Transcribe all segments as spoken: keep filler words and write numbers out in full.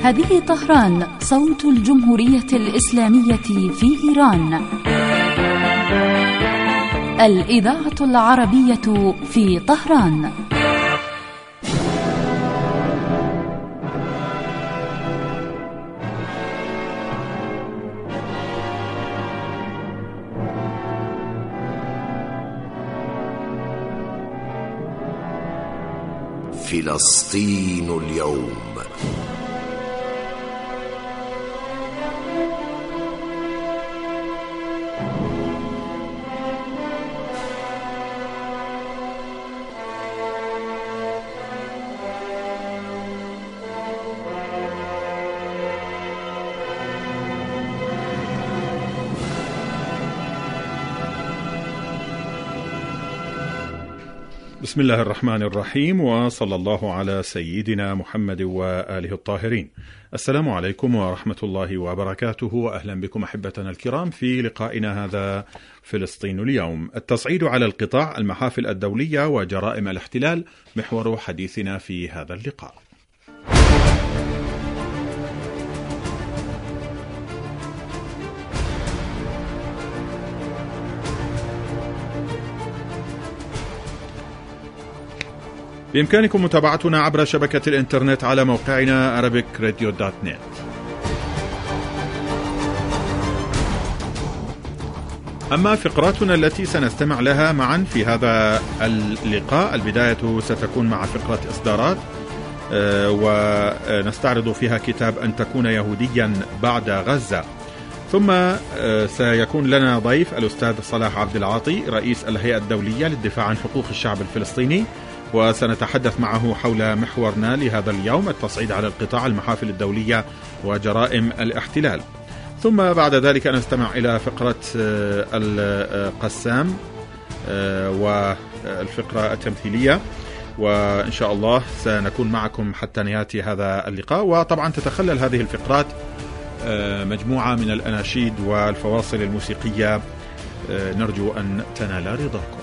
هذه طهران، صوت الجمهورية الإسلامية في إيران. الإذاعة العربية في طهران. فلسطين اليوم. بسم الله الرحمن الرحيم، وصلى الله على سيدنا محمد وآله الطاهرين. السلام عليكم ورحمة الله وبركاته، وأهلا بكم أحبتنا الكرام في لقائنا هذا فلسطين اليوم. التصعيد على القطاع، المحافل الدولية وجرائم الاحتلال محور حديثنا في هذا اللقاء. بإمكانكم متابعتنا عبر شبكة الإنترنت على موقعنا arabic radio dot net. أما فقراتنا التي سنستمع لها معا في هذا اللقاء، البداية ستكون مع فقرة إصدارات، ونستعرض فيها كتاب أن تكون يهوديا بعد غزة. ثم سيكون لنا ضيف الأستاذ صلاح عبد العاطي، رئيس الهيئة الدولية للدفاع عن حقوق الشعب الفلسطيني، وسنتحدث معه حول محورنا لهذا اليوم، التصعيد على القطاع، المحافل الدولية وجرائم الاحتلال. ثم بعد ذلك نستمع إلى فقرة القسام والفقرة التمثيلية، وإن شاء الله سنكون معكم حتى نهاية هذا اللقاء. وطبعا تتخلل هذه الفقرات مجموعة من الأناشيد والفواصل الموسيقية، نرجو أن تنال رضاكم.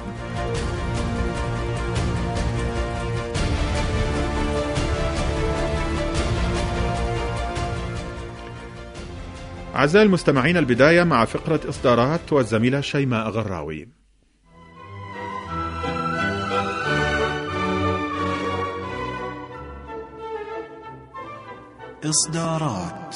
أعزائي المستمعين، البداية مع فقرة إصدارات والزميلة شيماء غراوي. إصدارات.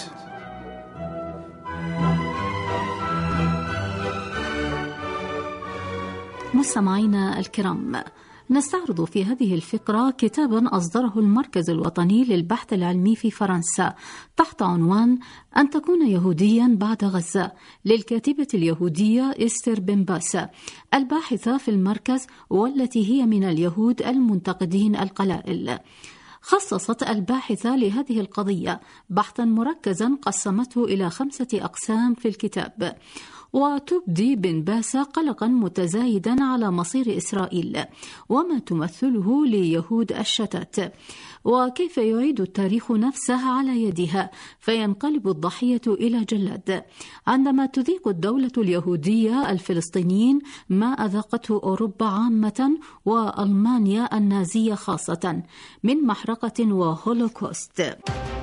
مستمعينا الكرام، نستعرض في هذه الفقرة كتابا أصدره المركز الوطني للبحث العلمي في فرنسا تحت عنوان أن تكون يهوديا بعد غزة، للكاتبة اليهودية إستر بنباسا الباحثة في المركز، والتي هي من اليهود المنتقدين القلائل. خصصت الباحثة لهذه القضية بحثا مركزا قسمته إلى خمسة أقسام في الكتاب. وتبدي بنباسا قلقا متزايدا على مصير إسرائيل وما تمثله ليهود الشتات، وكيف يعيد التاريخ نفسه على يدها فينقلب الضحية إلى جلاد عندما تذيق الدولة اليهودية الفلسطينيين ما أذاقته أوروبا عامة وألمانيا النازية خاصة من محرقة وهولوكوست.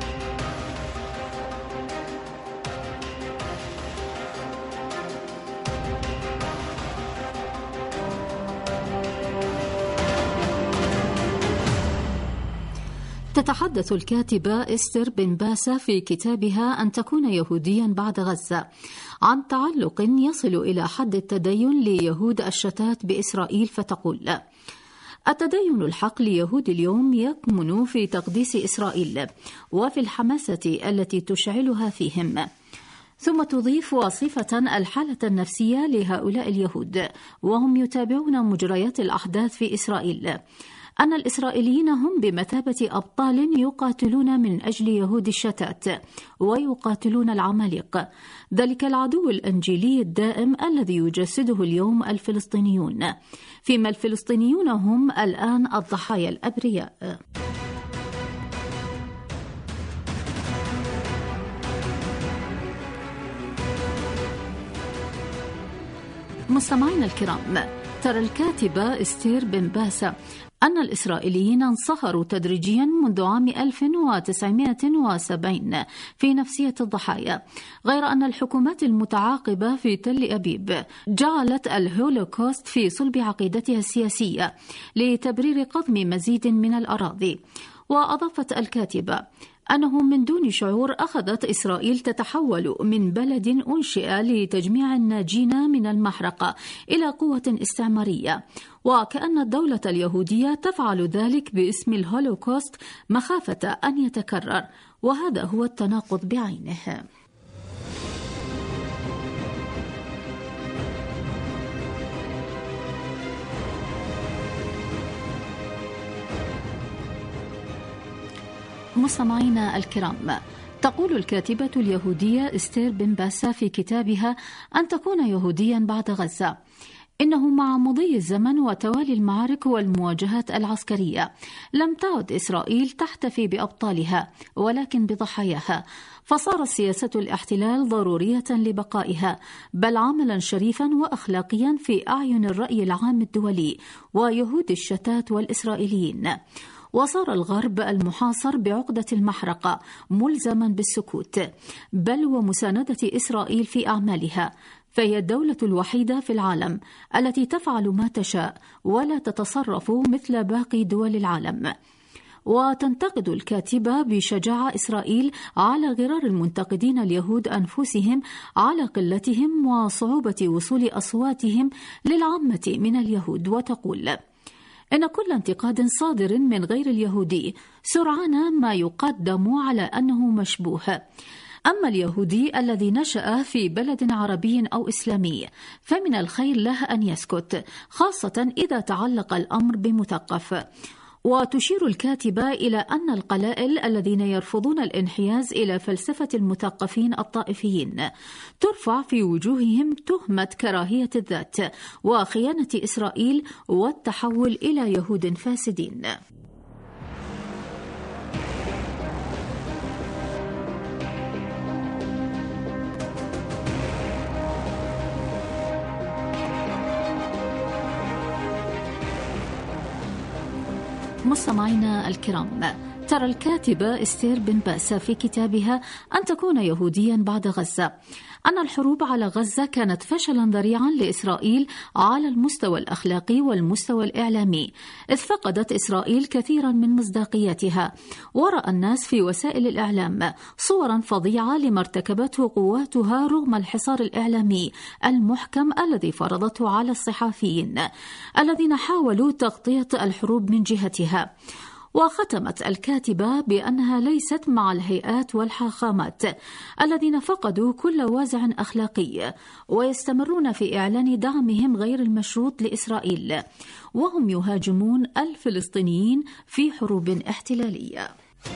تتحدث الكاتبة إستر بنباسا في كتابها أن تكون يهوديا بعد غزة عن تعلق يصل إلى حد التدين ليهود الشتات بإسرائيل، فتقول: التدين الحق ليهود اليوم يكمن في تقديس إسرائيل وفي الحماسة التي تشعلها فيهم. ثم تضيف وصفة الحالة النفسية لهؤلاء اليهود وهم يتابعون مجريات الأحداث في إسرائيل، أن الإسرائيليين هم بمثابة أبطال يقاتلون من أجل يهود الشتات ويقاتلون العمالقة، ذلك العدو الإنجيلي الدائم الذي يجسده اليوم الفلسطينيون، فيما الفلسطينيون هم الآن الضحايا الأبرياء. مستمعينا الكرام، ترى الكاتبة إستير بن باسا أن الإسرائيليين انصهروا تدريجيا منذ عام ألف وتسعمائة وسبعين في نفسية الضحايا، غير أن الحكومات المتعاقبة في تل أبيب جعلت الهولوكوست في صلب عقيدتها السياسية لتبرير قضم مزيد من الأراضي. وأضافت الكاتبة أنه من دون شعور أخذت إسرائيل تتحول من بلد أنشئ لتجميع الناجين من المحرقة إلى قوة استعمارية، وكأن الدولة اليهودية تفعل ذلك باسم الهولوكوست مخافة أن يتكرر، وهذا هو التناقض بعينه. مستمعينا الكرام، تقول الكاتبة اليهودية إستير بن باسا في كتابها أن تكون يهوديا بعد غزة: إنه مع مضي الزمن وتوالي المعارك والمواجهات العسكرية لم تعد إسرائيل تحتفي بأبطالها ولكن بضحاياها، فصار سياسة الاحتلال ضرورية لبقائها، بل عملا شريفا وأخلاقيا في أعين الرأي العام الدولي ويهود الشتات والإسرائيليين. وصار الغرب المحاصر بعقدة المحرقة ملزما بالسكوت، بل ومساندة إسرائيل في أعمالها، فهي الدولة الوحيدة في العالم التي تفعل ما تشاء ولا تتصرف مثل باقي دول العالم. وتنتقد الكاتبة بشجاعة إسرائيل على غرار المنتقدين اليهود أنفسهم على قلتهم وصعوبة وصول أصواتهم للعامة من اليهود، وتقول: إن كل انتقاد صادر من غير اليهودي سرعان ما يقدم على أنه مشبوه. أما اليهودي الذي نشأ في بلد عربي أو إسلامي فمن الخير له أن يسكت، خاصة إذا تعلق الأمر بمثقف. وتشير الكاتبة إلى أن القلائل الذين يرفضون الانحياز إلى فلسفة المثقفين الطائفيين ترفع في وجوههم تهمة كراهية الذات وخيانة إسرائيل والتحول إلى يهود فاسدين. مستمعينا الكرام، ترى الكاتبة إستير بن باسا في كتابها أن تكون يهوديا بعد غزة أن الحروب على غزة كانت فشلا ذريعا لإسرائيل على المستوى الأخلاقي والمستوى الإعلامي، إذ فقدت إسرائيل كثيرا من مصداقيتها، ورأى الناس في وسائل الإعلام صورا فظيعة لما ارتكبته قواتها رغم الحصار الإعلامي المحكم الذي فرضته على الصحفيين الذين حاولوا تغطية الحروب من جهتها. وختمت الكاتبة بأنها ليست مع الهيئات والحاخامات الذين فقدوا كل وازع أخلاقي ويستمرون في إعلان دعمهم غير المشروط لإسرائيل، وهم يهاجمون الفلسطينيين في حروب احتلالية.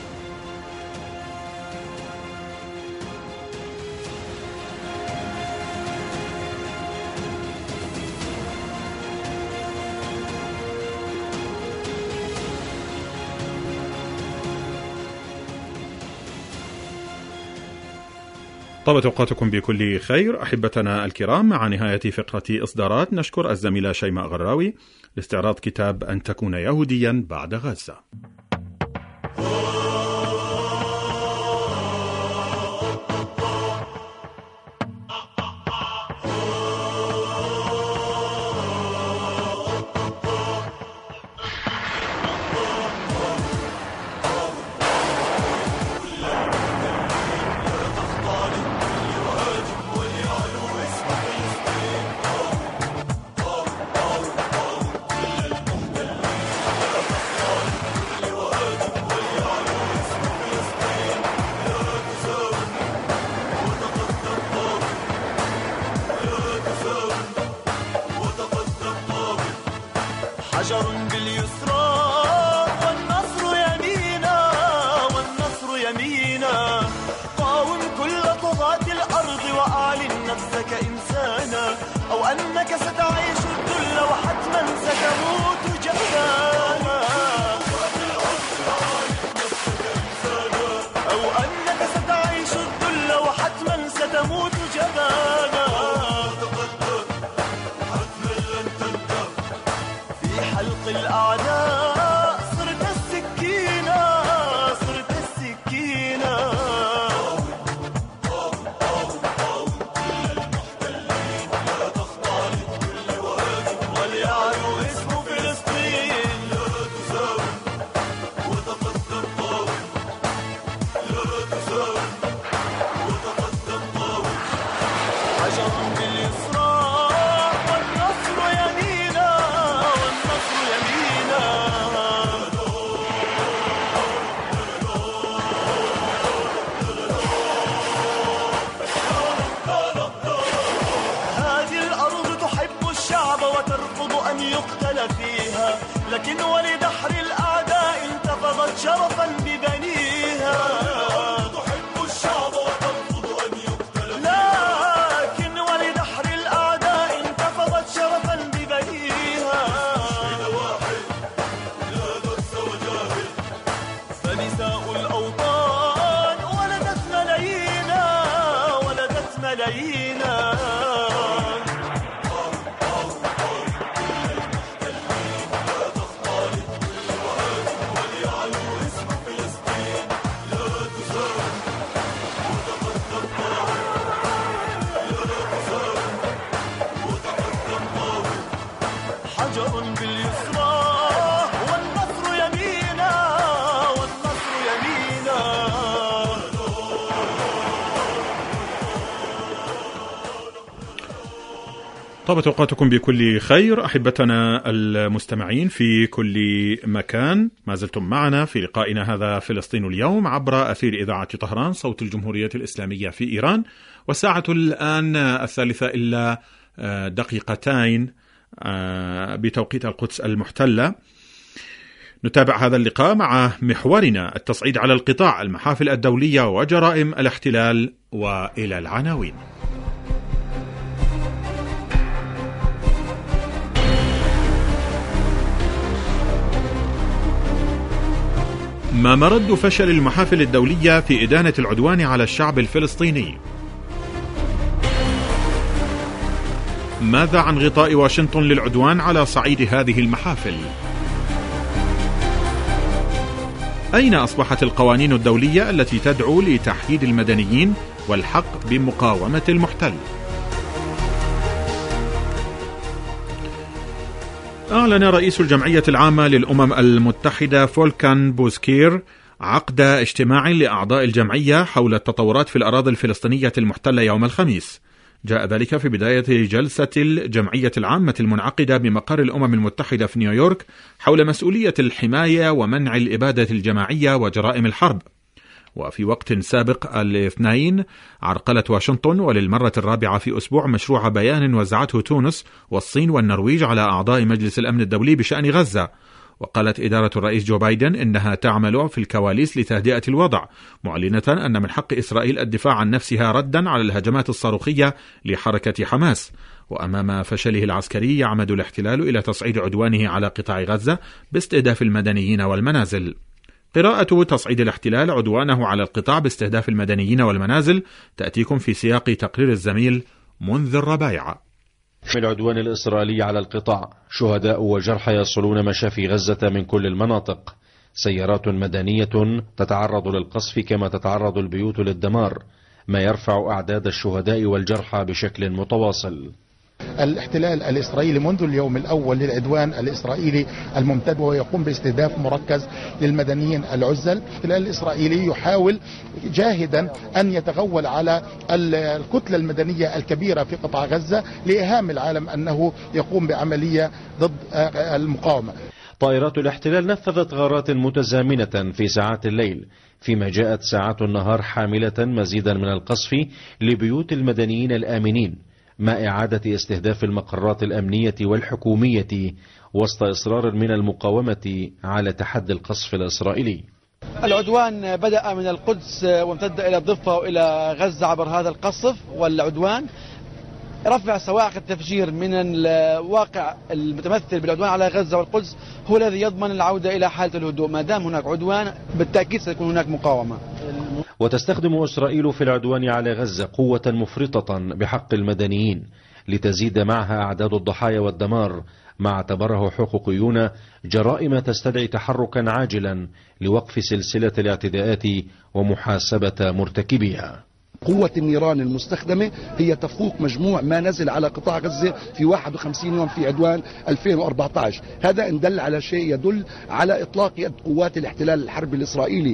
طابت أوقاتكم بكل خير أحبتنا الكرام. مع نهاية فقرة إصدارات نشكر الزميلة شيماء غراوي لاستعراض كتاب أن تكون يهوديا بعد غزة. حجر باليسرى والنصر يمينا والنصر يمينا، قاوم كل طغاة الأرض وأعلن نفسك إنسانا، أو أنك ستعيش الذل وحتما ستموت جبانا، أو أنك ستعيش الذل وحتما ستموت جبانا. وسط الأعداء صرت السكينة صرت السكينة وليعلو اسم فلسطين لا تساوم وتقدم قاوم لا تساوم وتقدم قاوم حجر باليسرى والنصر يمينا والنصر يمينا هذه الأرض تحب الشعب وترفض أن يقتل فيها لكن ولدحر الأعداء انتفضت شرفا ببنيها تحب الشعب وترفض أن يقتل لكن ولدحر الأعداء انتفضت شرفا ببنيها فنساء الأوطان ولدت ملايينا ولدت ملايينا حجر باليسرى والنصر يمينا والنصر يمينا طابت أوقاتكم بكل خير أحبتنا المستمعين في كل مكان. ما زلتم معنا في لقائنا هذا فلسطين اليوم عبر أثير إذاعة طهران صوت الجمهورية الإسلامية في إيران، والساعة الآن الثالثة إلا دقيقتين بتوقيت القدس المحتلة. نتابع هذا اللقاء مع محورنا التصعيد على القطاع، المحافل الدولية وجرائم الاحتلال، وإلى العناوين. ما مرد فشل المحافل الدولية في إدانة العدوان على الشعب الفلسطيني؟ ماذا عن غطاء واشنطن للعدوان على صعيد هذه المحافل؟ أين أصبحت القوانين الدولية التي تدعو لتحييد المدنيين والحق بمقاومة المحتل؟ أعلن رئيس الجمعية العامة للأمم المتحدة فولكان بوزكير عقد اجتماع لأعضاء الجمعية حول التطورات في الأراضي الفلسطينية المحتلة يوم الخميس. جاء ذلك في بداية جلسة الجمعية العامة المنعقدة بمقر الأمم المتحدة في نيويورك حول مسؤولية الحماية ومنع الإبادة الجماعية وجرائم الحرب. وفي وقت سابق الاثنين عرقلت واشنطن وللمرة الرابعة في أسبوع مشروع بيان وزعته تونس والصين والنرويج على أعضاء مجلس الأمن الدولي بشأن غزة. وقالت إدارة الرئيس جو بايدن إنها تعمل في الكواليس لتهدئة الوضع، معلنة أن من حق إسرائيل الدفاع عن نفسها ردا على الهجمات الصاروخية لحركة حماس. وأمام فشله العسكري يعمد الاحتلال إلى تصعيد عدوانه على قطاع غزة باستهداف المدنيين والمنازل. قراءة تصعيد الاحتلال عدوانه على القطاع باستهداف المدنيين والمنازل تأتيكم في سياق تقرير الزميل منذ الربايع. في العدوان الإسرائيلي على القطاع شهداء وجرحى يصلون مشافي غزة من كل المناطق، سيارات مدنية تتعرض للقصف كما تتعرض البيوت للدمار، ما يرفع أعداد الشهداء والجرحى بشكل متواصل. الاحتلال الإسرائيلي منذ اليوم الأول للعدوان الإسرائيلي الممتد ويقوم باستهداف مركز للمدنيين العزل. الاحتلال الإسرائيلي يحاول جاهدا أن يتغول على الكتلة المدنية الكبيرة في قطاع غزة لإيهام العالم أنه يقوم بعملية ضد المقاومة. طائرات الاحتلال نفذت غارات متزامنة في ساعات الليل، فيما جاءت ساعات النهار حاملة مزيدا من القصف لبيوت المدنيين الآمنين، مع إعادة استهداف المقرات الأمنية والحكومية وسط إصرار من المقاومة على تحدي القصف الإسرائيلي. العدوان بدأ من القدس وامتد إلى الضفة وإلى غزة عبر هذا القصف والعدوان. رفع صواعق التفجير من الواقع المتمثل بالعدوان على غزة والقدس هو الذي يضمن العودة إلى حالة الهدوء. ما دام هناك عدوان بالتأكيد سيكون هناك مقاومة. وتستخدم إسرائيل في العدوان على غزة قوة مفرطة بحق المدنيين، لتزيد معها أعداد الضحايا والدمار، ما اعتبره حقوقيون جرائم تستدعي تحركا عاجلا لوقف سلسلة الاعتداءات ومحاسبة مرتكبيها. قوة النيران المستخدمة هي تفوق مجموع ما نزل على قطاع غزة في واحد وخمسين يوم في عدوان ألفين وأربعة عشر. هذا إن دل على شيء يدل على إطلاق يد قوات الاحتلال الحربي الإسرائيلي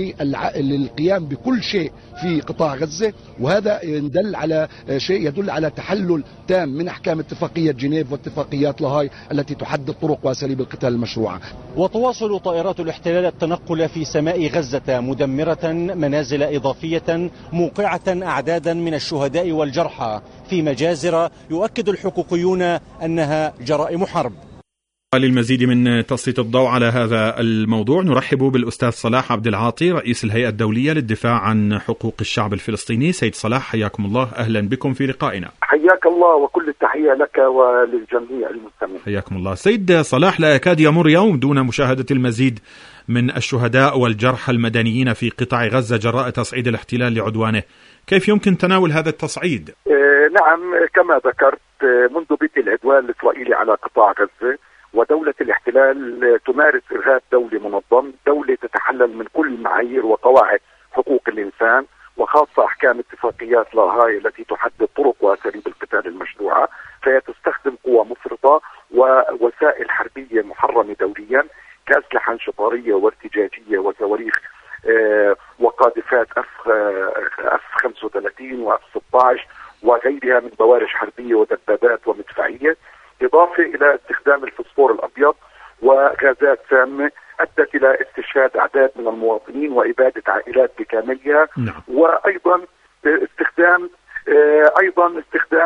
للقيام بكل شيء في قطاع غزة، وهذا إن دل على شيء يدل على تحلل تام من أحكام اتفاقية جنيف واتفاقيات لاهاي التي تحدد طرق وأساليب القتال المشروعة. وتواصل طائرات الاحتلال التنقل في سماء غزة مدمرة منازل إضافية موقعة أعدادا من الشهداء والجرحى في مجازر يؤكد الحقوقيون أنها جرائم حرب. للمزيد من تسليط الضوء على هذا الموضوع نرحب بالأستاذ صلاح عبد العاطي رئيس الهيئة الدولية للدفاع عن حقوق الشعب الفلسطيني. سيد صلاح حياكم الله، أهلا بكم في لقائنا. حياك الله وكل التحية لك وللجميع المستمعين. حياكم الله. سيد صلاح، لا يكاد يمر يوم دون مشاهدة المزيد من الشهداء والجرحى المدنيين في قطاع غزة جراء تصعيد الاحتلال لعدوانه، كيف يمكن تناول هذا التصعيد؟ آه نعم، كما ذكرت منذ بدء العدوان الإسرائيلي على قطاع غزة ودولة الاحتلال تمارس إرهاب دولي منظم، دولة تتحلل من كل معايير وقواعد حقوق الإنسان وخاصة أحكام اتفاقيات لاهاي التي تحدد طرق وأساليب القتال المشروعة، فهي تستخدم قوى مفرطة ووسائل حربية محرمة دوليا كأسلحة انشطارية وارتجاجية وصواريخ آه وقاذفات اف اف خمسة وثلاثين واف ستة عشر وغيرها من بوارج حربية ودبابات ومدفعية، إضافة إلى استخدام الفسفور الأبيض وغازات سامة أدت إلى استشهاد أعداد من المواطنين وإبادة عائلات بكاملها. نعم. وأيضا استخدام أيضا استخدام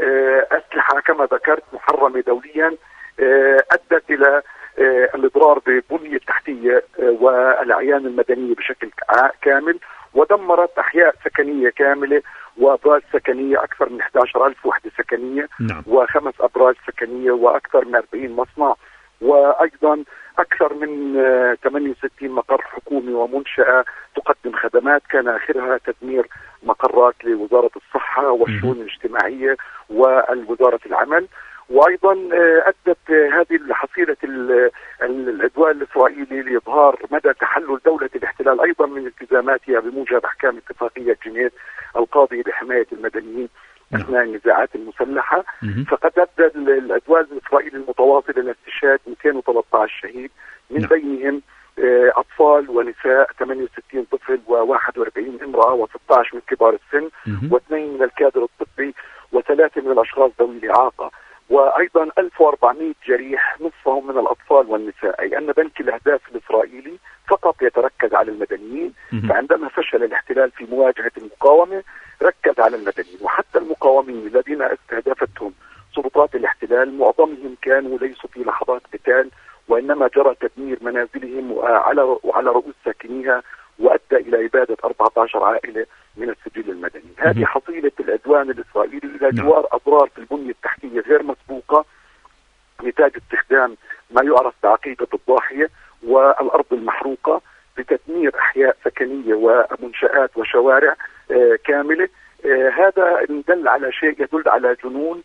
لأسلحة كما ذكرت محرمة دوليا أدت إلى الإضرار بالبنية التحتية والأعيان المدنية بشكل كامل، ودمرت أحياء سكنية كاملة وأبراج سكنية أكثر من أحد عشر ألف وحدة سكنية. نعم. وخمس أبراج سكنية وأكثر من أربعين مصنع، وأيضا أكثر من ثمانية وستين مقر حكومي ومنشأة تقدم خدمات، كان آخرها تدمير مقرات لوزارة الصحة والشؤون الاجتماعية والوزارة العمل. وأيضا أدت هذه حصيلة العدوان الإسرائيلي لإظهار مدى تحلل دولة الاحتلال أيضا من التزاماتها بموجب أحكام اتفاقية جنيف القاضية بحماية المدنيين أثناء النزاعات المسلحة. فقد أدى العدوان الإسرائيلي المتواصل إلى استشهاد مئتين وثلاثة عشر شهيد، من بينهم أطفال ونساء ثمانية وستين طفل وواحد وأربعين امرأة وستة عشر من كبار السن واثنين من الكادر الطبي وثلاثة من الأشخاص ذوي الإعاقة، وأيضا ألف وأربعمئة جريح نصفهم من الأطفال والنساء، أي أن بنك الأهداف الإسرائيلي فقط يتركز على المدنيين. فعندما فشل الاحتلال في مواجهة المقاومة ركز على المدنيين، وحتى المقاومين الذين استهدفتهم سلطات الاحتلال معظمهم كانوا ليسوا في لحظات قتال، وإنما جرى تدمير منازلهم وعلى وعلى رؤوس ساكنيها، وأدى إلى إبادة أربعة عشر عائلة من السجل المدني. هذه حصيلة العدوان الإسرائيلي إلى جوار أضرار في البنية التحتية غير مسبوقة، نتاج استخدام ما يعرف بعقيدة الضاحية والأرض المحروقة لتدمير أحياء سكنية ومنشآت وشوارع آه كاملة. آه هذا دل على شيء يدل على جنون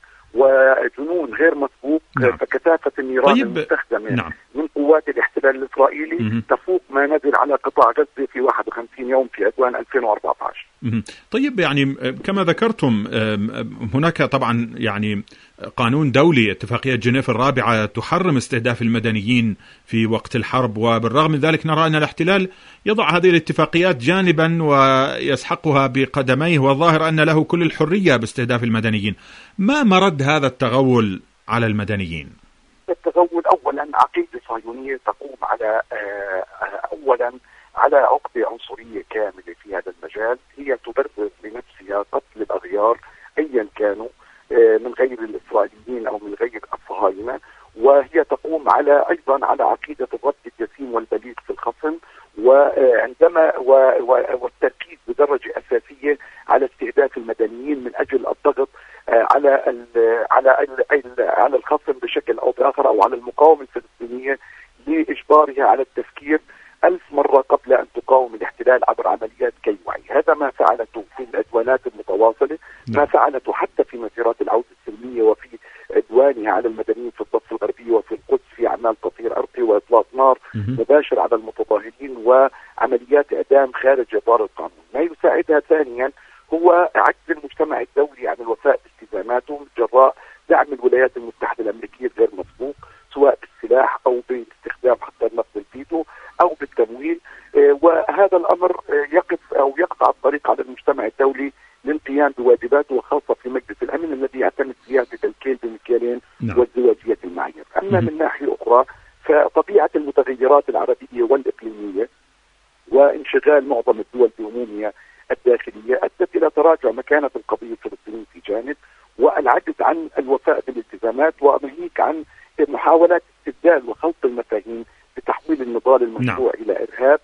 وجنون غير مسبوق. نعم. فكثافة النيران طيب. المستخدمة نعم. من قوات الاحتلال الإسرائيلي مم. تفوق ما نزل على قطاع غزة في واحد وخمسين يوم في عدوان ألفين وأربعة عشر. مم. طيب، يعني كما ذكرتم هناك طبعا يعني قانون دولي، اتفاقية جنيف الرابعة تحرم استهداف المدنيين في وقت الحرب، وبالرغم من ذلك نرى أن الاحتلال يضع هذه الاتفاقيات جانبا ويسحقها بقدميه، والظاهر أن له كل الحرية باستهداف المدنيين. ما مرد هذا التغول على المدنيين؟ التغول أولا عقيدة صهيونية تقوم على أولا على عقدة عنصرية كاملة في هذا المجال، هي تبرر لنفسها قتل الأغيار أيا كانوا من غير الإسرائيليين أو من غير الصهاينة، وهي تقوم على أيضا على عقيدة الرد الجسيم والبليد في الخصم، وعندما والتركيز بدرجة أساسية على استهداف المدنيين من أجل الضغط على ال على ال على الخصم بشكل أو بآخر أو على المقاومة الفلسطينية لإجبارها على التفكير ألف مرة قبل أن تقاوم الاحتلال عبر عمليات كي وعي. هذا ما فعلته في العدوانات المتواصلة، ما فعلته حتى في مسيرات العودة السلمية استعمال تطهير أرضي وإطلاق نار مباشر على المتظاهرين وعمليات إعدام خارج إطار القانون. ما يساعدها ثانيا هو عجز المجتمع الدولي عن الوفاء بالتزاماته جراء دعم الولايات المتحدة الأمريكية غير مسبوق، سواء بالسلاح أو باستخدام حتى النفط الفيتو أو بالتمويل. وهذا الأمر يقف أو يقطع الطريق على المجتمع الدولي للقيام بواجباته، وخاصة في مجلس الأمن الذي يعتمد سياسة الكيل بمكيالين والزواجية المعايير. أما من ناحية أخرى فطبيعة المتغيرات العربية والإقليمية وانشغال معظم الدول بأمومها الداخلية أدت إلى تراجع مكانة القضية الفلسطينية في جانب، والعجز عن الوفاء بالالتزامات، وناهيك عن محاولات استبدال وخلط المفاهيم بتحويل النضال المشروع نعم. إلى إرهاب،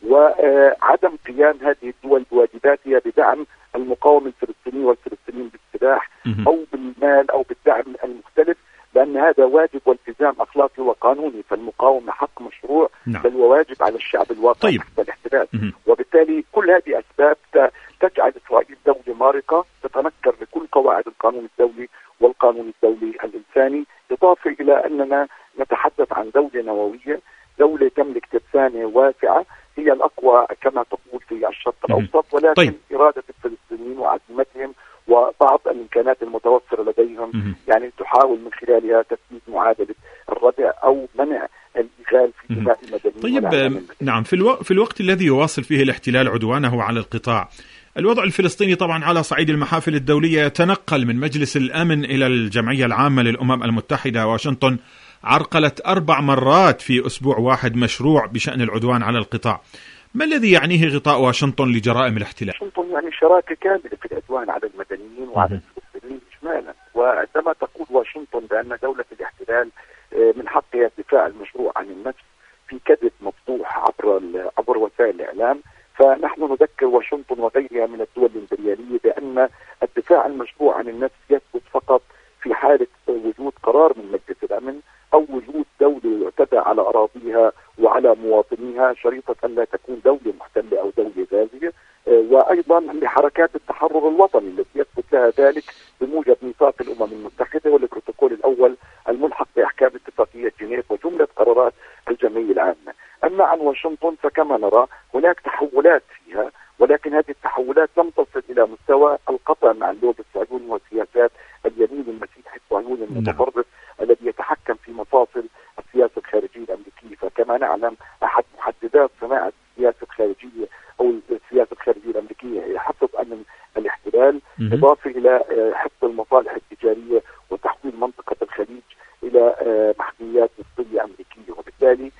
وعدم قيام هذه الدول بواجباتها بدعم المقاومة الفلسطينية والفلسطينيين بالسلاح أو بالمال أو بالدعم المختلف، لأن هذا واجب والتزام أخلاقي وقانوني، فالمقاومة حق مشروع نعم. بل وواجب على الشعب الواقع طيب. تحت الاحتلال. وبالتالي كل هذه أسباب تجعل إسرائيل دولة مارقة تتنكر لكل قواعد القانون الدولي والقانون الدولي الإنساني، إضافة إلى أننا نتحدث عن دولة نووية، دولة تملك ترسانة واسعة هي الأقوى كما تقول في الشرق الأوسط، ولكن طيب. إرادة الفلسطينيين وعزيمتهم وبعض الإمكانات المتوفرة لديهم مم. يعني تحاول من خلالها تثبيت معادلة الردع أو منع الإغال في دماء المدنيين. طيب نعم، في, الو... في الوقت الذي يواصل فيه الاحتلال عدوانه على القطاع، الوضع الفلسطيني طبعا على صعيد المحافل الدولية يتنقل من مجلس الأمن إلى الجمعية العامة للأمم المتحدة. واشنطن عرقلت أربع مرات في أسبوع واحد مشروع بشأن العدوان على القطاع. ما الذي يعنيه غطاء واشنطن لجرائم الاحتلال؟ واشنطن يعني شراكة كاملة في العدوان على المدنيين وعلى الفلسطينيين إجمالا. وعندما تقول واشنطن بأن دولة الاحتلال من حقها الدفاع المشروع عن النفس في كذب مفتوح عبر عبر وسائل الإعلام، فنحن نذكر واشنطن وغيرها من الدول الإمبريالية بأن الدفاع المشروع عن النفس يثبت فقط في حالة وجود قرار من مجلس الأمن أو وجود دولة يعتدى على أراضيها وعلى مواطنيها، شريطة أن لا تكون دولة محتلة أو دولة غازية، وأيضا لحركات التحرر الوطني التي يثبت لها ذلك بموجب ميثاق الأمم المتحدة والبروتوكول الأول الملحق بأحكام اتفاقية جنيف وجملة قرارات الجمعية العامة. أما عن واشنطن فكما نرى هناك تحولات فيها، ولكن هذه التحولات لم تصل إلى مستوى القطع مع اللوب الصهيوني وسياسات اليمين المسيحي الصهيوني المتطرف الذي يتحكم في مفاصل السياسة الخارجية الأمريكية. فكما نعلم أحد محددات صناعة السياسة الخارجية أو السياسة الخارجية الأمريكية هي حفظ أمن الاحتلال، إضافة إلى حفظ المصالح التجارية وتحويل منطقة الخليج إلى محميات نفطية أمريكية. وبالتالي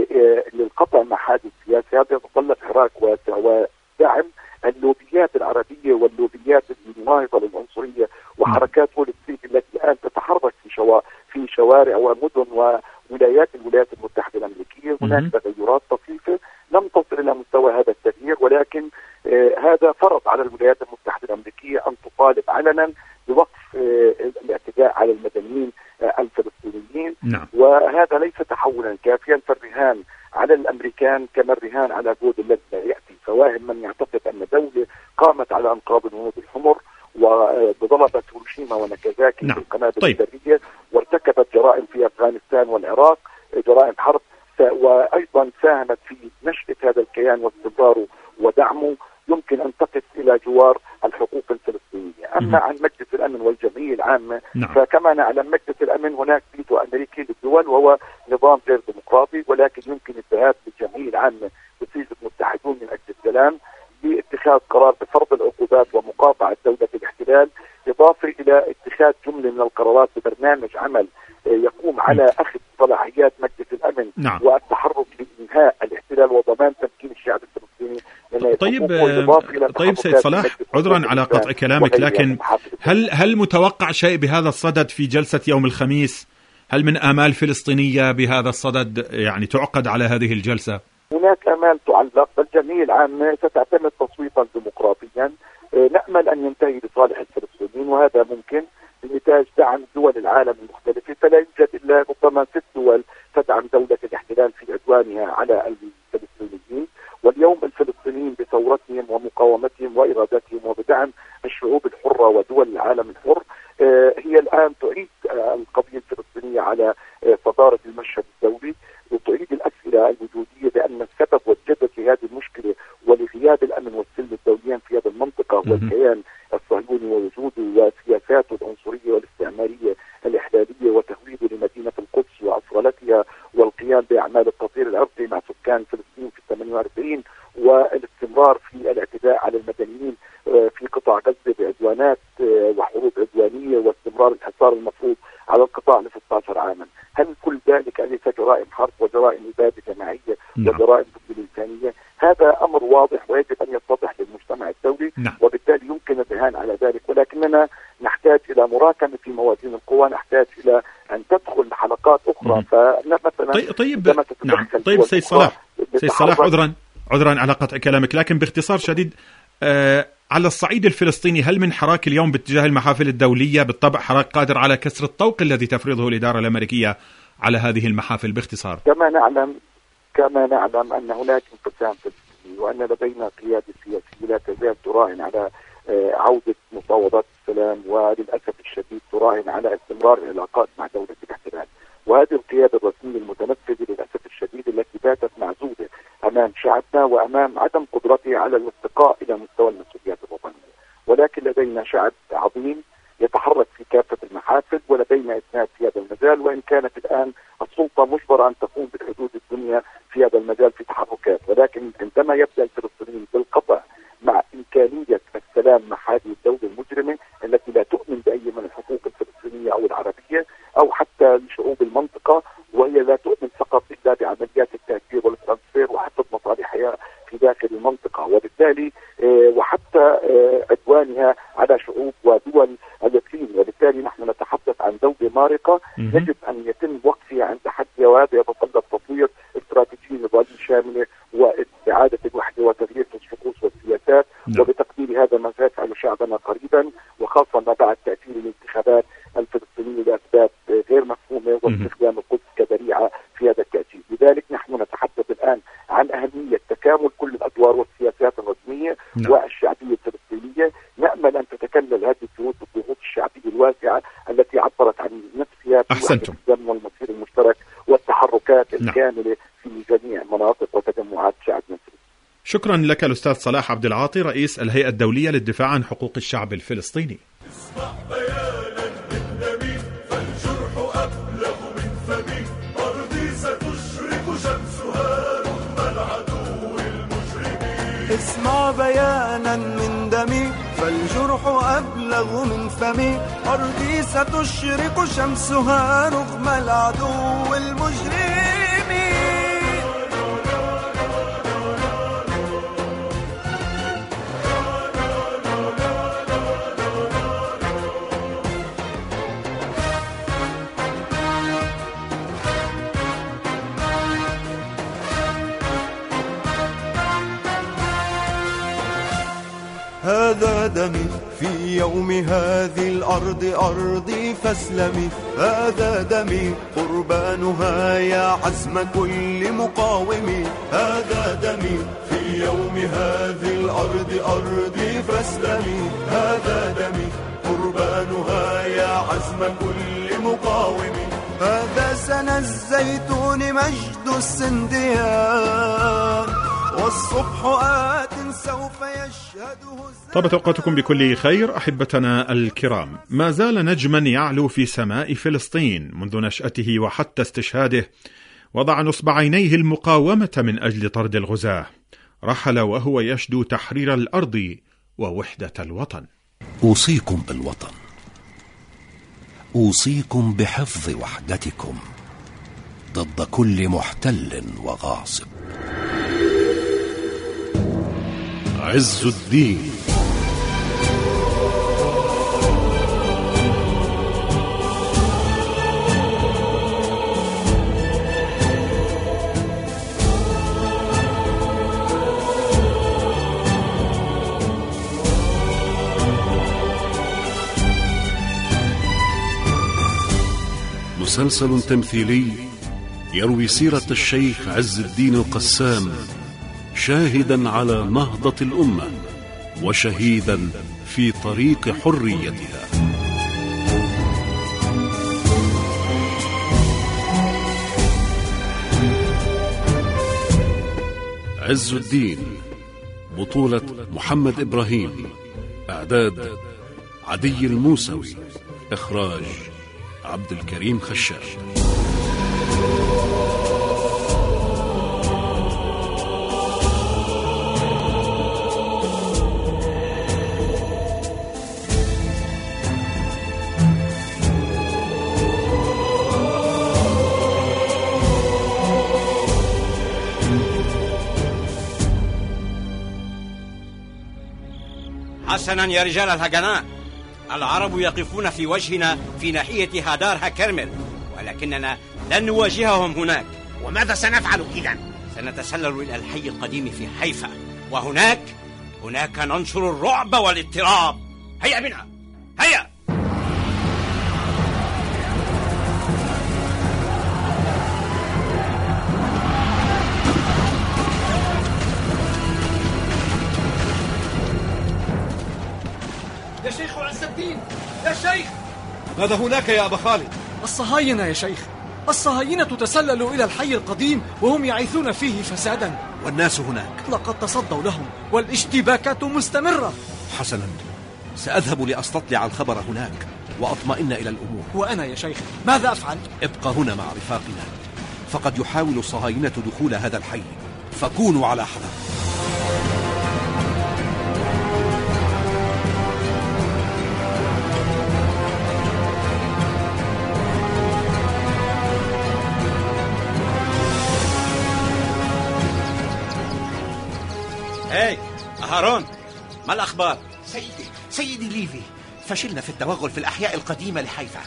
للقطع مع هذه السياسة هذا يتطلب حراك واسع ودعم اللوبيات العربية واللوبيات المناهضة للعنصرية وحركات وول ستريت التي الآن تتحرك في شوا في شوارع ومدن وولايات الولايات المتحدة الأمريكية. هناك تغيرات طفيفة لم تصل إلى مستوى هذا التغيير، ولكن آه هذا فرض على الولايات المتحدة الأمريكية أن تطالب علنا بوقف آه الاعتداء على المدنيين آه الفلسطينيين. نعم. وهذا ليس تحولا كافيا، فالرهان على الأمريكان كما الرهان على جود الذي لا يأتي. فواهم من يعتقد أن دولة قامت على أنقاض الهنود الحمر وضربت هيروشيما وناكازاكي نعم. بالقنابل طيب. الذرية وارتكبت جرائم في أفغانستان والعراق، جرائم حرب، وأيضا ساهمت في نشأة هذا الكيان واستمراره ودعمه، يمكن أن تقف إلى جوار الحقوق الفلسطينية. أما عن مجلس الأمن والجمعية العامة نعم. فكما نعلم مجلس الأمن هناك فيتو أمريكي للدول وهو نظام غير ديمقراطي، ولكن يمكن الذهاب للجمعية العامة بصيغة متحدون من أجل السلام لاتخاذ قرار بفرض العقوبات ومقاطعة دولة الاحتلال، إضافة إلى اتخاذ جملة من القرارات ببرنامج عمل يقوم على أخذ صلاحيات مجلس الأمن نعم. والتحرك لإنهاء الاحتلال وضمان تمكين الشعب الفلسطيني. طيب طيب سيد صلاح، عذرا على قطع كلامك، لكن هل هل متوقع شيء بهذا الصدد في جلسة يوم الخميس؟ هل من آمال فلسطينية بهذا الصدد يعني تعقد على هذه الجلسة؟ هناك آمال تعلق، بالجمعية العامة ستعتمد تصويتا ديمقراطيا نأمل أن ينتهي لصالح الفلسطينيين، وهذا ممكن بنتاج دعم دول العالم المختلفة. فلا يوجد إلا ربما ست دول تدعم دولة الاحتلال في عدوانها على الفلسطينيين، واليوم الفلسطينيين بثورتهم ومقاومتهم وإرادتهم وبدعم الشعوب الحرة ودول العالم الحر هي الآن تعيد القضية الفلسطينية على دارت المشهد الدولي، وتعيد الأسئلة الوجودية بأن السبب والجذر لهذه المشكلة ولغياب الأمن والسلم الدوليين في هذه المنطقة هو الكيان الصهيوني ووجوده وسياساته العنصرية والاستعمارية الإحلالية وتهويده لمدينة القدس وأصولتها والقيام بأعمال التطهير العرقي مع سكان فلسطين في ثمانية وأربعين والاستمرار في الاعتداء على المدنيين في قطاع غزة بعدوانات وحروب عدوانية واستمرار الحصار المفروض على القطاع ل ستة عشر عاما. هل كل ذلك أليس جرائم حرب وجرائم إبادة جماعية وجرائم ضد الإنسانية؟ هذا أمر واضح ويجب أن يتضح للمجتمع الدولي، وبالتالي يمكن الرهان على ذلك، ولكننا نحتاج إلى مراكمة في موازين القوى، نحتاج إلى أن تدخل حلقات أخرى. فمثلا طيب طيب نعم طيب سيد صلاح سيد صلاح عذرا عذرا على قطع كلامك، لكن باختصار شديد آه على الصعيد الفلسطيني هل من حراك اليوم باتجاه المحافل الدولية؟ بالطبع حراك قادر على كسر الطوق الذي تفرضه الإدارة الأمريكية على هذه المحافل باختصار. كما نعلم كما نعلم أن هناك انقسام فلسطيني، وأن لدينا قيادة سياسية لا تزال تراهن على عودة مفاوضات السلام، وللأسف الشديد تراهن على استمرار العلاقات مع دولة الاحتلال. وهذه القيادة الرسمية المتنفذة للأسف الشديد التي باتت معزولة أمام شعبنا وأمام عدم قدرته على الارتقاء إلى مستوى المسؤوليات الوطنية. ولكن لدينا شعب عظيم يتحرك في كافة المحافل، ولدينا إسناد في هذا المجال، وإن كانت الآن السلطة مجبرة أن تقوم بالحدود الدنيا في هذا المجال في تحركات، ولكن عندما يبدأ الفلسطينيين بالقطع مع إمكانية السلام مع هذه الدولة المجرمة التي لا تؤمن بأي من الحقوق الفلسطينية أو العربية أو حتى لشعوب المنطقة، وهي لا تؤمن فقط إلا بعمليات التهجير والترانسفير وحتى مصالحها في داخل المنطقة، وبالتالي وحتى عدوانها على شعوب ودول الإقليم. وبالتالي نحن نتحدث عن دولة مارقة يجب أن يتم وقفها عند حدها، وهذا يتطلب تطوير استراتيجية نضالية شاملة وإعادة الوحدة وتغيير الطقوس والسياسات. نعم. وبتقدير هذا ما سيفعل شعبنا قريبا، وخاصة ما بعد تأثير الانتخابات الفلسطينية لأسباب غير مفهومة واستخدام القدس كذريعة في هذا التأثير. لذلك نحن نتحدث الآن عن أهمية تكامل كل الأدوار والسياسات الرسمية. نعم. والشعبية الفلسطينية. نأمل أن تتكلل هذه الجهود بالضغوط الشعبية الواسعة التي عبرت عن نفسها في الدم والمصير المشترك والتحركات. نعم. الكاملة في جميع مناطق وتجمعات شعبنا. شكرا لك الأستاذ صلاح عبد العاطي رئيس الهيئة الدولية للدفاع عن حقوق الشعب الفلسطيني. اسمع بيانا من نبي فالجرح أبلغ من فمي أرضي ستشرق شمسها رغم العدو المجرمين. اسمع بيانا من دمي فالجرح أبلغ من فمي أرضي ستشرق شمسها رغم العدو المجرمين. هذا دمي في يوم هذه الأرض أرضي فاسلمي. هذا دمي قربانها يا عزم كل مقاوم. هذا دمي في يوم هذه الأرض أرضي فاسلمي. هذا دمي قربانها يا عزم كل مقاوم. هذا سنى الزيتون مجد السنديان والصبح آت سوف يشهده. طابت أوقاتكم بكل خير أحبتنا الكرام. ما زال نجما يعلو في سماء فلسطين منذ نشأته وحتى استشهاده. وضع نصب عينيه المقاومة من أجل طرد الغزاة. رحل وهو يشدو تحرير الأرض ووحدة الوطن. أوصيكم بالوطن، أوصيكم بحفظ وحدتكم ضد كل محتل وغاصب. عز الدين. مسلسل تمثيلي يروي سيرة الشيخ عز الدين القسام، شاهدا على نهضة الأمة وشهيدا في طريق حريتها. عز الدين. بطولة محمد إبراهيم. إعداد عدي الموسوي. إخراج عبد الكريم خشاش. حسنا يا رجال الهجناء، العرب يقفون في وجهنا في ناحية هدار هكرمل، ولكننا لن نواجههم هناك. وماذا سنفعل إذن؟ سنتسلل إلى الحي القديم في حيفا، وهناك هناك ننشر الرعب والاضطراب. هيا بنا، هيا. يا شيخ عز الدين، يا شيخ. ماذا هناك يا أبا خالد؟ الصهاينة يا شيخ، الصهاينة تسللوا إلى الحي القديم وهم يعيثون فيه فسادا. والناس هناك لقد تصدوا لهم والاشتباكات مستمرة. حسنا، سأذهب لأستطلع الخبر هناك وأطمئن إلى الأمور. وأنا يا شيخ ماذا أفعل؟ ابقى هنا مع رفاقنا، فقد يحاول الصهاينة دخول هذا الحي، فكونوا على حذر. هاي هارون، ما الأخبار؟ سيدي سيدي ليفي، فشلنا في التوغل في الأحياء القديمة لحيفا.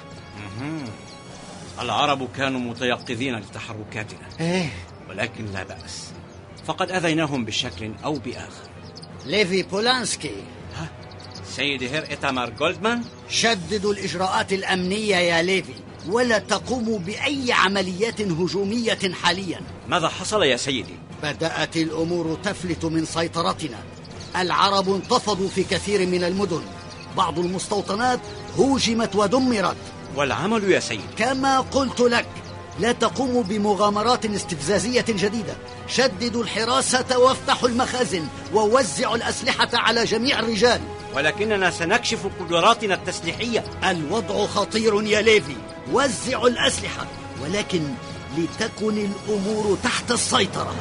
العرب كانوا متيقظين لتحركاتنا، إيه؟ ولكن لا بأس، فقد أذيناهم بشكل أو بآخر. ليفي بولانسكي. ها؟ سيدي هير إتامار جولدمان، شددوا الإجراءات الأمنية يا ليفي، ولا تقوموا بأي عمليات هجومية حاليا. ماذا حصل يا سيدي؟ بدأت الأمور تفلت من سيطرتنا. العرب انتفضوا في كثير من المدن، بعض المستوطنات هوجمت ودمرت. والعمل يا سيدي؟ كما قلت لك، لا تقوموا بمغامرات استفزازية جديدة. شددوا الحراسة وافتحوا المخازن ووزعوا الأسلحة على جميع الرجال. ولكننا سنكشف قدراتنا التسليحية. الوضع خطير يا ليفي، وزعوا الأسلحة، ولكن لتكن الأمور تحت السيطرة.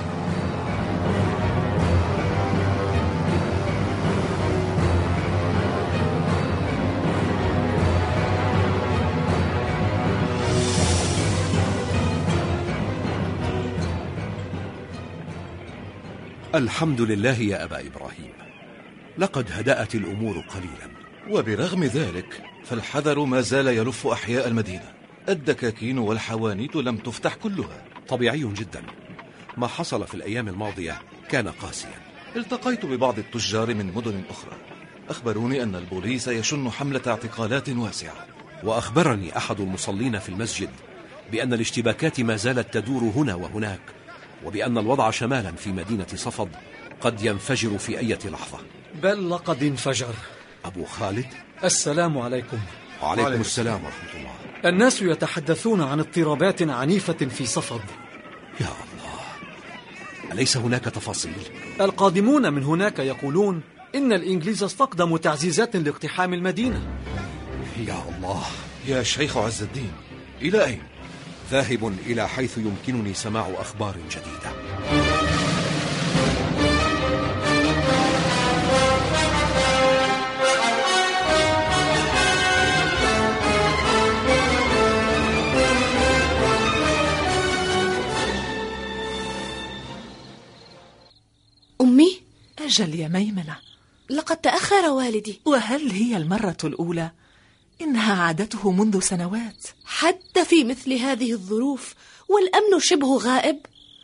الحمد لله يا أبا إبراهيم، لقد هدأت الأمور قليلا. وبرغم ذلك فالحذر ما زال يلف أحياء المدينة. الدكاكين والحوانيت لم تفتح كلها. طبيعي جدا، ما حصل في الأيام الماضية كان قاسيا. التقيت ببعض التجار من مدن أخرى، أخبروني أن البوليس يشن حملة اعتقالات واسعة. وأخبرني أحد المصلين في المسجد بأن الاشتباكات ما زالت تدور هنا وهناك، وبأن الوضع شمالا في مدينة صفد قد ينفجر في أي لحظة. بل لقد انفجر. أبو خالد، السلام عليكم. وعليكم السلام ورحمة الله. الناس يتحدثون عن اضطرابات عنيفة في صفد. يا الله، أليس هناك تفاصيل؟ القادمون من هناك يقولون إن الإنجليز استقدموا تعزيزات لاقتحام المدينة. يا الله. يا شيخ عز الدين، إلى أين؟ ذاهب إلى حيث يمكنني سماع أخبار جديدة. أمي؟ أجل يا ميمنة، لقد تأخر والدي. وهل هي المرة الأولى؟ إنها عادته منذ سنوات. حتى في مثل هذه الظروف والأمن شبه غائب.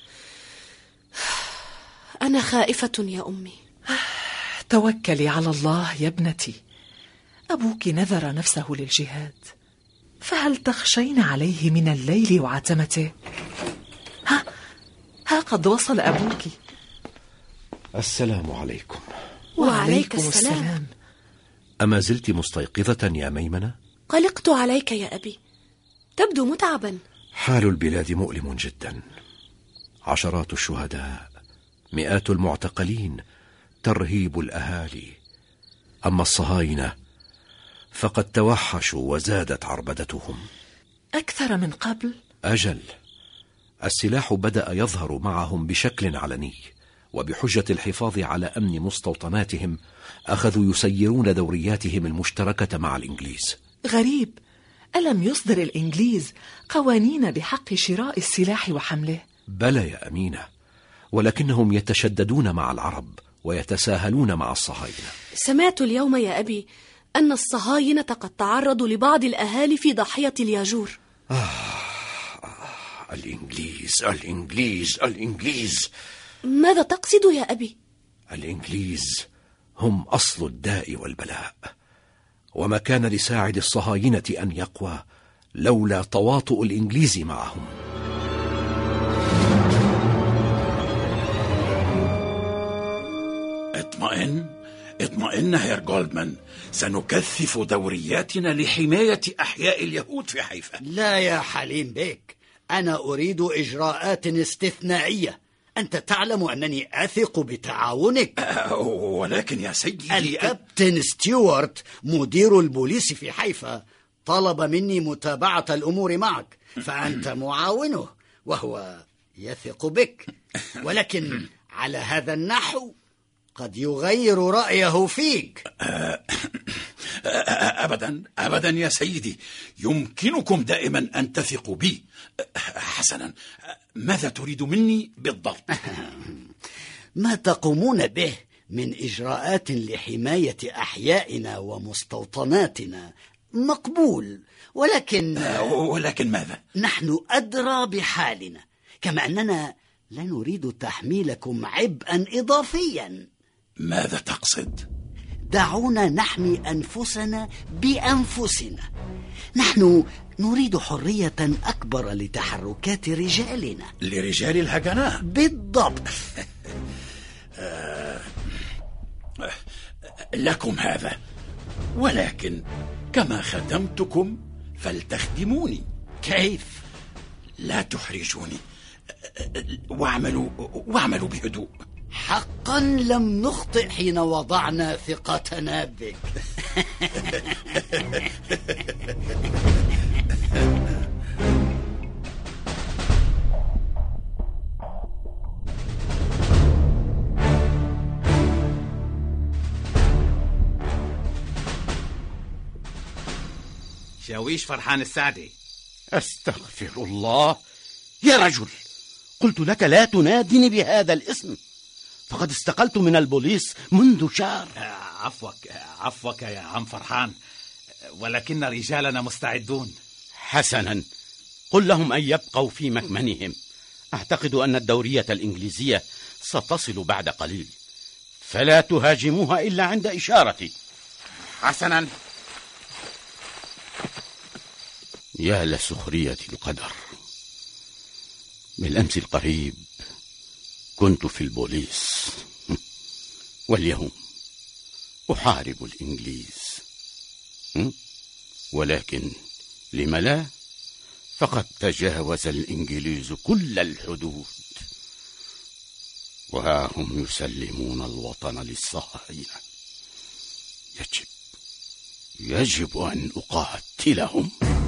أنا خائفة يا أمي. توكلي على الله يا ابنتي، أبوك نذر نفسه للجهاد، فهل تخشين عليه من الليل وعتمته؟ ها ها قد وصل أبوك. السلام عليكم. وعليكم السلام. السلام. أما زلت مستيقظة يا ميمنة؟ قلقت عليك يا أبي، تبدو متعبا. حال البلاد مؤلم جدا، عشرات الشهداء، مئات المعتقلين، ترهيب الأهالي. أما الصهاينة فقد توحشوا وزادت عربدتهم أكثر من قبل. أجل، السلاح بدأ يظهر معهم بشكل علني، وبحجة الحفاظ على أمن مستوطناتهم أخذوا يسيرون دورياتهم المشتركة مع الإنجليز. غريب، ألم يصدر الإنجليز قوانين بحق شراء السلاح وحمله؟ بلى يا أمينة، ولكنهم يتشددون مع العرب ويتساهلون مع الصهاينة. سمعت اليوم يا أبي أن الصهاينة قد تعرضوا لبعض الأهالي في ضاحية الياجور. آه آه الإنجليز الإنجليز الإنجليز. ماذا تقصد يا أبي؟ الإنجليز هم أصل الداء والبلاء، وما كان لساعد الصهاينة أن يقوى لولا تواطؤ الإنجليز معهم. اطمئن اطمئن هير جولدمان، سنكثف دورياتنا لحماية أحياء اليهود في حيفا. لا يا حليم بيك، أنا أريد إجراءات استثنائية. أنت تعلم أنني أثق بتعاونك. أه ولكن يا سيدي، الكابتن ستيوارت مدير البوليس في حيفا طلب مني متابعة الأمور معك، فأنت معاونه وهو يثق بك، ولكن على هذا النحو قد يغير رأيه فيك. أبدا أبدا يا سيدي، يمكنكم دائما أن تثقوا بي. حسنا، ماذا تريد مني بالضبط؟ ما تقومون به من إجراءات لحماية أحيائنا ومستوطناتنا مقبول، ولكن ولكن ماذا؟ نحن أدرى بحالنا، كما أننا لا نريد تحميلكم عبئا إضافيا. ماذا تقصد؟ دعونا نحمي أنفسنا بأنفسنا. نحن نريد حرية أكبر لتحركات رجالنا. لرجال الهجناء؟ بالضبط. لكم هذا، ولكن كما خدمتكم فلتخدموني. كيف؟ لا تحرجوني، واعملوا واعملوا بهدوء. حقا لم نخطئ حين وضعنا ثقتنا بك. شاويش فرحان السعدي. أستغفر الله يا رجل، قلت لك لا تنادني بهذا الاسم، فقد استقلت من البوليس منذ شهر. عفوك عفوك يا عم فرحان، ولكن رجالنا مستعدون. حسنا، قل لهم أن يبقوا في مكمنهم. أعتقد أن الدورية الإنجليزية ستصل بعد قليل، فلا تهاجموها إلا عند إشارتي. حسنا. يا لسخرية القدر، بالأمس القريب كنت في البوليس، واليوم أحارب الإنجليز. ولكن لم لا؟ فقد تجاوز الإنجليز كل الحدود، وها هم يسلمون الوطن للصهاينة. يجب يجب أن أقاتلهم.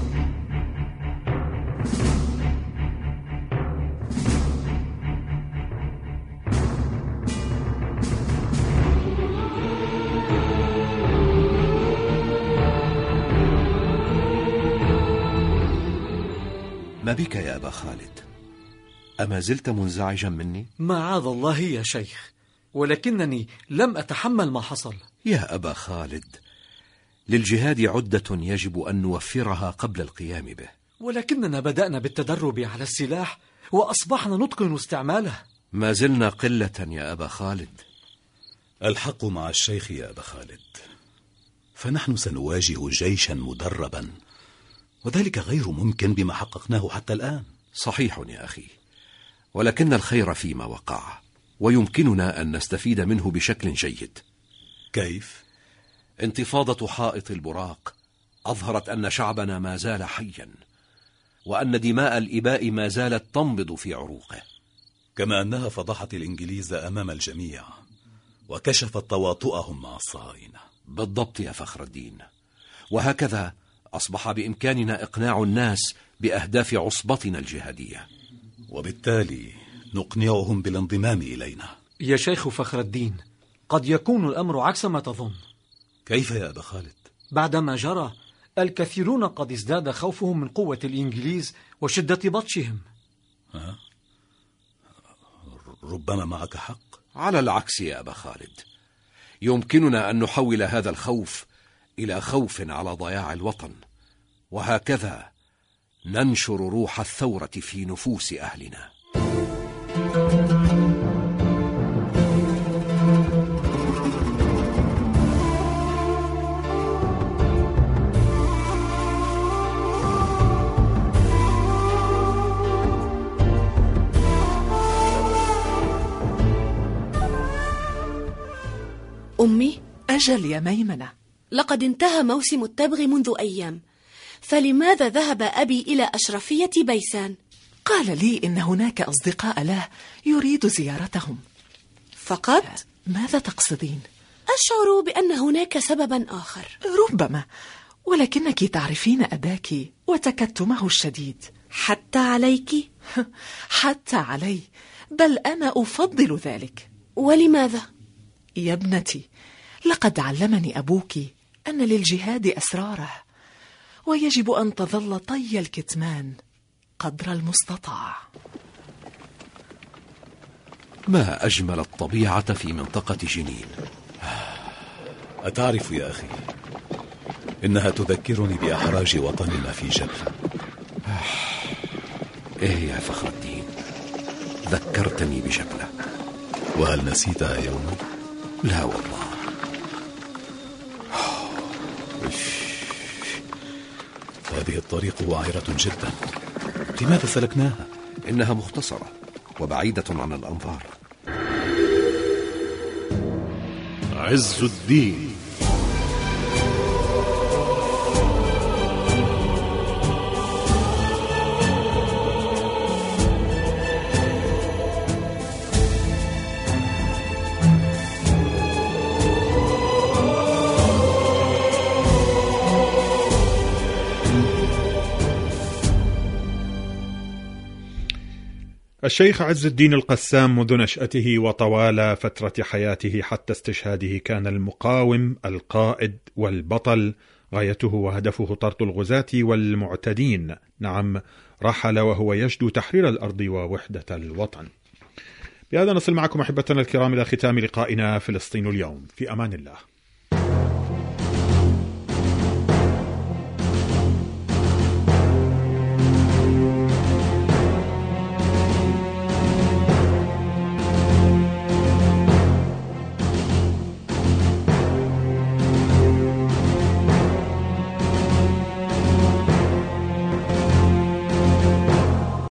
ما بك يا أبا خالد؟ أما زلت منزعجا مني؟ معاذ الله يا شيخ، ولكنني لم أتحمل ما حصل. يا أبا خالد، للجهاد عدة يجب أن نوفرها قبل القيام به. ولكننا بدأنا بالتدرب على السلاح وأصبحنا نتقن استعماله. ما زلنا قلة يا أبا خالد. الحق مع الشيخ يا أبا خالد، فنحن سنواجه جيشا مدربا، وذلك غير ممكن بما حققناه حتى الآن. صحيح يا أخي، ولكن الخير فيما وقع، ويمكننا أن نستفيد منه بشكل جيد. كيف؟ انتفاضة حائط البراق أظهرت أن شعبنا ما زال حيا، وأن دماء الإباء ما زالت تنبض في عروقه. كما أنها فضحت الإنجليز أمام الجميع وكشفت تواطؤهم مع الصهاينة. بالضبط يا فخر الدين، وهكذا أصبح بإمكاننا إقناع الناس بأهداف عصبتنا الجهادية، وبالتالي نقنعهم بالانضمام إلينا. يا شيخ فخر الدين، قد يكون الأمر عكس ما تظن. كيف يا أبا خالد؟ بعدما جرى، الكثيرون قد ازداد خوفهم من قوة الإنجليز وشدة بطشهم. ها؟ ربما معك حق. على العكس يا أبا خالد، يمكننا أن نحول هذا الخوف إلى خوف على ضياع الوطن، وهكذا ننشر روح الثورة في نفوس أهلنا. أمي؟ أجل يا ميمنة، لقد انتهى موسم التبغ منذ أيام، فلماذا ذهب أبي إلى أشرفية بيسان؟ قال لي إن هناك أصدقاء له يريد زيارتهم. فقط؟ ماذا تقصدين؟ أشعر بأن هناك سببا آخر. ربما، ولكنك تعرفين أباك وتكتمه الشديد. حتى عليك؟ حتى علي، بل أنا أفضل ذلك. ولماذا؟ يا ابنتي، لقد علمني أبوك أن للجهاد أسراره، ويجب أن تظل طي الكتمان قدر المستطاع. ما أجمل الطبيعة في منطقة جنين. أتعرف يا أخي، إنها تذكرني بأحراج وطننا في جبل. إيه يا فخر الدين، ذكرتني بجبلة. وهل نسيتها يوما؟ لا والله. هذه الطريق وعرة جدا، لماذا سلكناها؟ إنها مختصرة وبعيدة عن الأنظار. عز الدين. الشيخ عز الدين القسام منذ نشأته وطوال فترة حياته حتى استشهاده كان المقاوم القائد والبطل، غايته وهدفه طرد الغزاة والمعتدين. نعم، رحل وهو يجدو تحرير الأرض ووحدة الوطن. بهذا نصل معكم أحبتنا الكرام إلى ختام لقائنا فلسطين اليوم. في أمان الله.